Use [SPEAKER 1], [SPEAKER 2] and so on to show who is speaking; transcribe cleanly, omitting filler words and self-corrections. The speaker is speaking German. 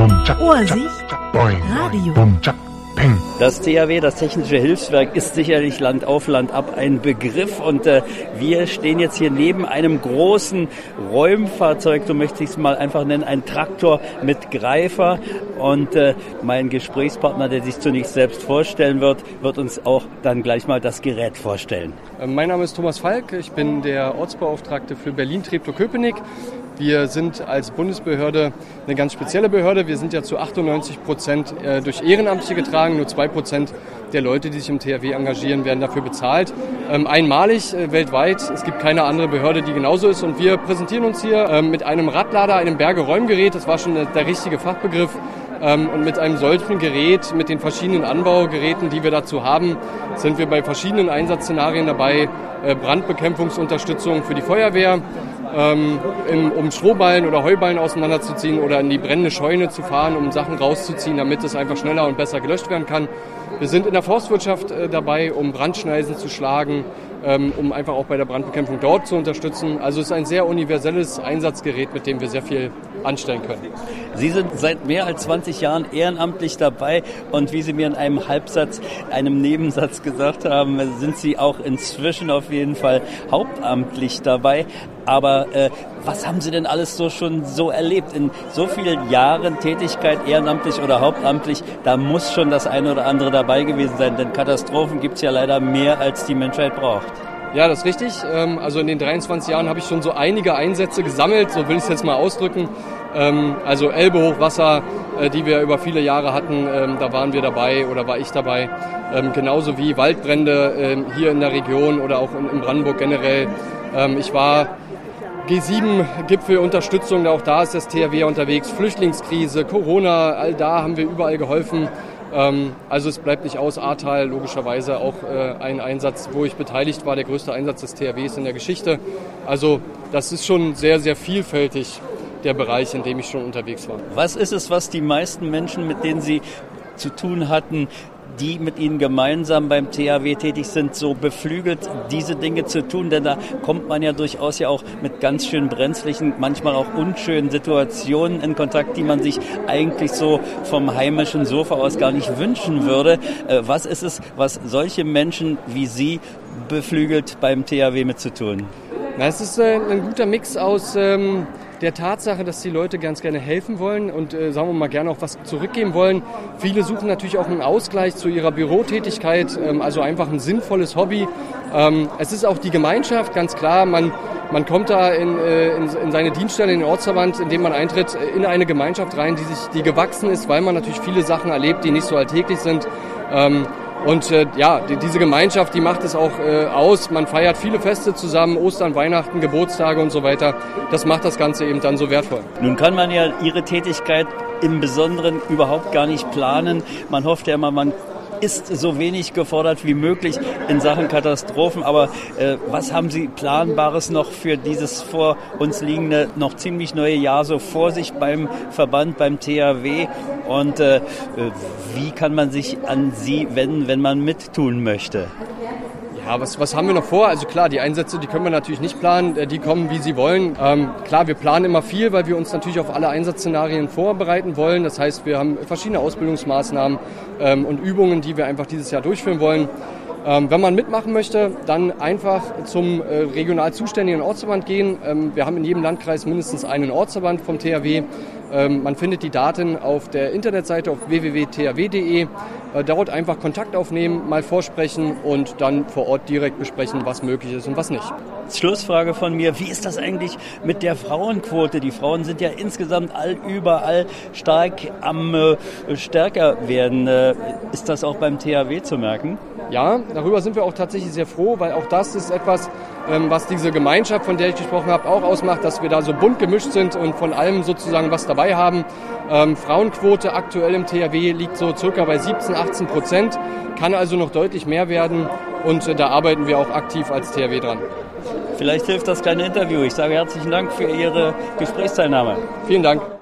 [SPEAKER 1] Vorsicht, Radio.
[SPEAKER 2] Das THW, das Technische Hilfswerk, ist sicherlich Land auf, Land ab ein Begriff und wir stehen jetzt hier neben einem großen Räumfahrzeug, so möchte ich es mal einfach nennen, ein Traktor mit Greifer und mein Gesprächspartner, der sich zunächst selbst vorstellen wird uns auch dann gleich mal das Gerät vorstellen.
[SPEAKER 3] Mein Name ist Thomas Falk, ich bin der Ortsbeauftragte für Berlin-Treptow-Köpenick. Wir sind als Bundesbehörde eine ganz spezielle Behörde. Wir sind ja zu 98% durch Ehrenamtliche getragen. Nur 2% der Leute, die sich im THW engagieren, werden dafür bezahlt. Einmalig weltweit. Es gibt keine andere Behörde, die genauso ist. Und wir präsentieren uns hier mit einem Radlader, einem Bergeräumgerät. Das war schon der richtige Fachbegriff. Und mit einem solchen Gerät, mit den verschiedenen Anbaugeräten, die wir dazu haben, sind wir bei verschiedenen Einsatzszenarien dabei. Brandbekämpfungsunterstützung für die Feuerwehr, um Strohballen oder Heuballen auseinanderzuziehen oder in die brennende Scheune zu fahren, um Sachen rauszuziehen, damit es einfach schneller und besser gelöscht werden kann. Wir sind in der Forstwirtschaft dabei, um Brandschneisen zu schlagen, um einfach auch bei der Brandbekämpfung dort zu unterstützen. Also es ist ein sehr universelles Einsatzgerät, mit dem wir sehr viel anstellen können.
[SPEAKER 2] Sie sind seit mehr als 20 Jahren ehrenamtlich dabei und wie Sie mir in einem Nebensatz gesagt haben, sind Sie auch inzwischen auf jeden Fall hauptamtlich dabei. Aber was haben Sie denn alles schon so erlebt? In so vielen Jahren Tätigkeit, ehrenamtlich oder hauptamtlich, da muss schon das eine oder andere dabei gewesen sein, denn Katastrophen gibt es ja leider mehr, als die Menschheit braucht.
[SPEAKER 3] Ja, das ist richtig. Also in den 23 Jahren habe ich schon so einige Einsätze gesammelt, so will ich es jetzt mal ausdrücken. Also Elbe-Hochwasser, die wir über viele Jahre hatten, da waren wir dabei oder war ich dabei. Genauso wie Waldbrände hier in der Region oder auch in Brandenburg generell. Ich war G7-Gipfelunterstützung, auch da ist das THW unterwegs. Flüchtlingskrise, Corona, all da haben wir überall geholfen. Also es bleibt nicht aus. Ahrtal logischerweise auch ein Einsatz, wo ich beteiligt war, der größte Einsatz des THWs in der Geschichte. Also das ist schon sehr, sehr vielfältig, der Bereich, in dem ich schon unterwegs war.
[SPEAKER 2] Was ist es, was die meisten Menschen, mit denen Sie zu tun hatten, die mit Ihnen gemeinsam beim THW tätig sind, so beflügelt, diese Dinge zu tun? Denn da kommt man ja durchaus ja auch mit ganz schön brenzlichen, manchmal auch unschönen Situationen in Kontakt, die man sich eigentlich so vom heimischen Sofa aus gar nicht wünschen würde. Was ist es, was solche Menschen wie Sie beflügelt, beim THW mitzutun?
[SPEAKER 3] Es ist ein guter Mix aus der Tatsache, dass die Leute ganz gerne helfen wollen und sagen wir mal gerne auch was zurückgeben wollen. Viele suchen natürlich auch einen Ausgleich zu ihrer Bürotätigkeit, also einfach ein sinnvolles Hobby. Es ist auch die Gemeinschaft, ganz klar. Man kommt da in seine Dienststelle, in den Ortsverband, in dem man eintritt, in eine Gemeinschaft rein, die gewachsen ist, weil man natürlich viele Sachen erlebt, die nicht so alltäglich sind. Und diese Gemeinschaft, die macht es auch aus. Man feiert viele Feste zusammen, Ostern, Weihnachten, Geburtstage und so weiter. Das macht das Ganze eben dann so wertvoll.
[SPEAKER 2] Nun kann man ja Ihre Tätigkeit im Besonderen überhaupt gar nicht planen. Man hofft ja immer, man ist so wenig gefordert wie möglich in Sachen Katastrophen. Aber was haben Sie Planbares noch für dieses vor uns liegende, noch ziemlich neue Jahr so vor sich beim Verband, beim THW? Und wie kann man sich an Sie wenden, wenn man mittun möchte?
[SPEAKER 3] Ja, was haben wir noch vor? Also klar, die Einsätze, die können wir natürlich nicht planen, die kommen, wie sie wollen. Klar, wir planen immer viel, weil wir uns natürlich auf alle Einsatzszenarien vorbereiten wollen. Das heißt, wir haben verschiedene Ausbildungsmaßnahmen und Übungen, die wir einfach dieses Jahr durchführen wollen. Wenn man mitmachen möchte, dann einfach zum regional zuständigen Ortsverband gehen. Wir haben in jedem Landkreis mindestens einen Ortsverband vom THW. Man findet die Daten auf der Internetseite auf www.thw.de. Dort einfach Kontakt aufnehmen, mal vorsprechen und dann vor Ort direkt besprechen, was möglich ist und was nicht.
[SPEAKER 2] Schlussfrage von mir, wie ist das eigentlich mit der Frauenquote? Die Frauen sind ja insgesamt überall stark am stärker werden. Ist das auch beim THW zu merken?
[SPEAKER 3] Ja, darüber sind wir auch tatsächlich sehr froh, weil auch das ist etwas, was diese Gemeinschaft, von der ich gesprochen habe, auch ausmacht, dass wir da so bunt gemischt sind und von allem sozusagen was dabei haben. Frauenquote aktuell im THW liegt so circa bei 17-18%, kann also noch deutlich mehr werden und da arbeiten wir auch aktiv als THW dran.
[SPEAKER 2] Vielleicht hilft das kleine Interview. Ich sage herzlichen Dank für Ihre Gesprächsteilnahme.
[SPEAKER 3] Vielen Dank.